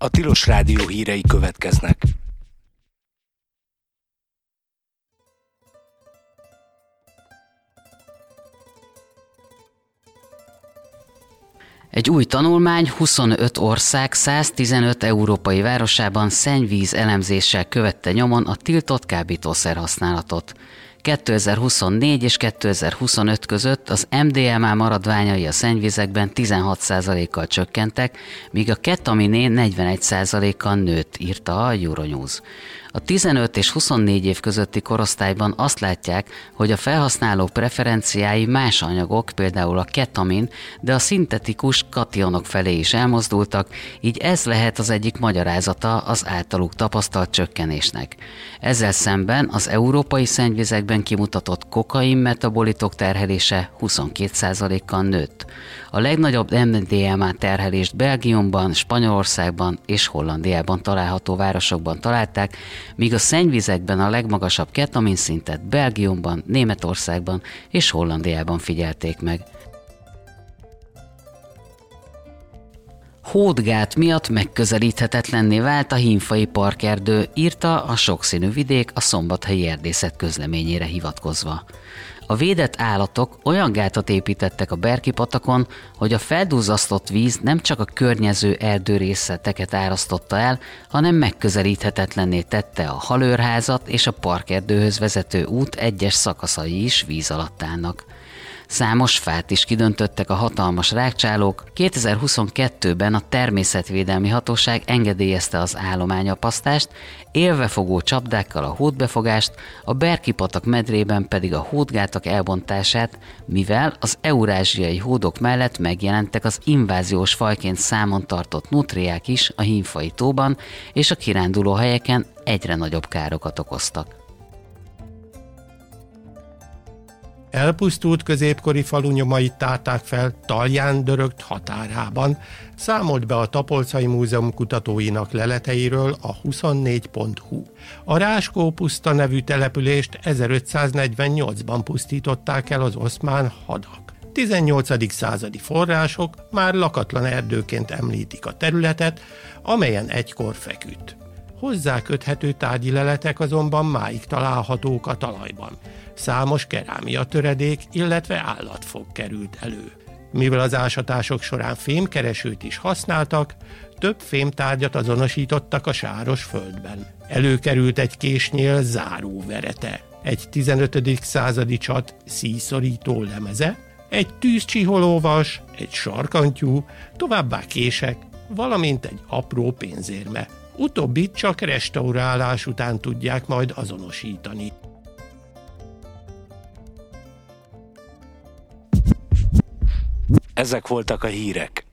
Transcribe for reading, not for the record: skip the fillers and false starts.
A Tilos Rádió hírei következnek. Egy új tanulmány 25 ország 115 európai városában szennyvíz elemzéssel követte nyomon a tiltott kábítószer használatot. 2024 és 2025 között az MDMA maradványai a szennyvizekben 16%-kal csökkentek, míg a ketaminé 41%-kal nőtt, írta a Euronews. A 15 és 24 év közötti korosztályban azt látják, hogy a felhasználók preferenciái más anyagok, például a ketamin, de a szintetikus kationok felé is elmozdultak, így ez lehet az egyik magyarázata az általuk tapasztalt csökkenésnek. Ezzel szemben az európai szennyvizekben kimutatott kokain metabolitok terhelése 22%-kal nőtt. A legnagyobb MDMA terhelést Belgiumban, Spanyolországban és Hollandiában található városokban találták, míg a szennyvizekben a legmagasabb ketamin szintet Belgiumban, Németországban és Hollandiában figyelték meg. Hódgát miatt megközelíthetetlenné vált a Hímfai parkerdő, írta a Sokszínű vidék a Szombathelyi Erdészet közleményére hivatkozva. A védett állatok olyan gátat építettek a Berki-patakon, hogy a felduzzasztott víz nem csak a környező erdőrészleteket árasztotta el, hanem megközelíthetetlenné tette a halőrházat, és a parkerdőhöz vezető út egyes szakaszai is víz alatt állnak. Számos fát is kidöntöttek a hatalmas rágcsálók. 2022-ben a Természetvédelmi Hatóság engedélyezte az állományapasztást, élvefogó csapdákkal a hódbefogást, a Berki-patak medrében pedig a hódgátak elbontását, mivel az eurázsiai hódok mellett megjelentek az inváziós fajként számon tartott nutriák is a Hímfai tóban, és a kirándulóhelyeken egyre nagyobb károkat okoztak. Elpusztult középkori falu nyomait tárták fel Talján dörögt határában, számolt be a Tapolcai Múzeum kutatóinak leleteiről a 24.hu. A Ráskó-puszta nevű települést 1548-ban pusztították el az oszmán hadak. 18. századi források már lakatlan erdőként említik a területet, amelyen egykor feküdt. Hozzá köthető tárgyi leletek azonban máig találhatók a talajban. Számos kerámia töredék, illetve állatfog került elő. Mivel az ásatások során fémkeresőt is használtak, több fémtárgyat azonosítottak a sáros földben. Előkerült egy késnyél záróverete, egy 15. századi csat szíjszorító lemeze, egy tűzcsiholóvas, egy sarkantyú, továbbá kések, valamint egy apró pénzérme. Utóbbit csak restaurálás után tudják majd azonosítani. Ezek voltak a hírek.